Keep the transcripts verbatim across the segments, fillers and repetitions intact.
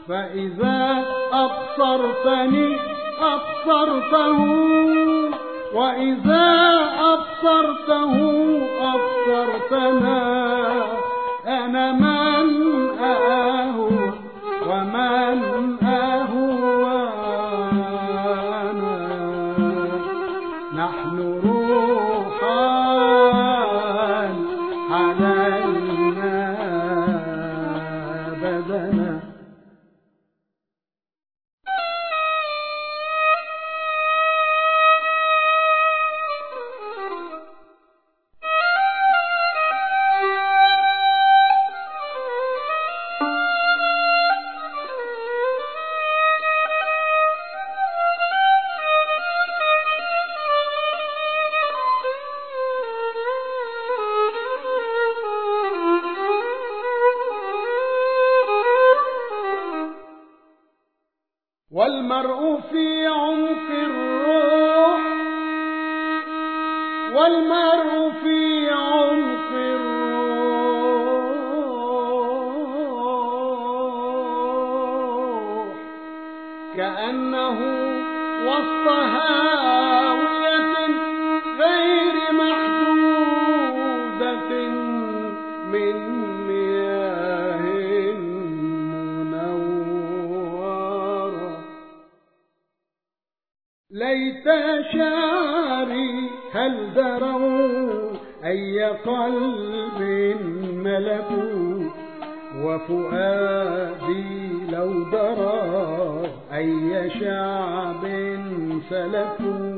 فإذا أبصرتني أبصرته، وإذا أبصرته أبصرتنا. أنا من أهوى ومن أهوانا، نحن روحان علينا بدنا. والمرء في عمق الروح، والمرء في عمق الروح كأنه وسط هاوية غير محدودة من مياه منورة. ليت شعري هل دروا أي قلب ملكوا، وفؤادي لو درى أي شعب سلكوا.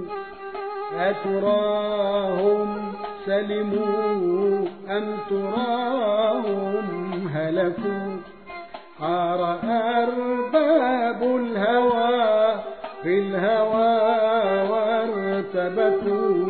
أتراهم سلموا أم تراهم هلكوا. حار أرباب الهوى في الهوى وارتبكوا.